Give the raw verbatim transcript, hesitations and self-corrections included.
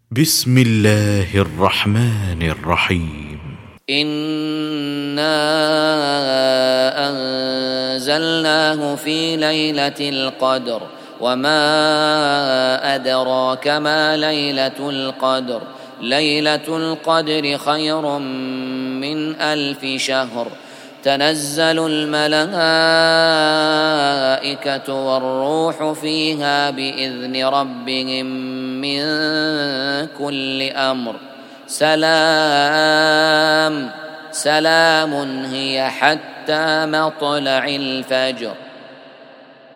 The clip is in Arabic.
بسم الله الرحمن الرحيم. إنا أنزلناه في ليلة القدر وما أدراك ما ليلة القدر ليلة القدر خير من ألف شهر تنزل الملائكة والروح فيها بإذن ربهم من كل أمر سلام سلام هي حتى مطلع الفجر.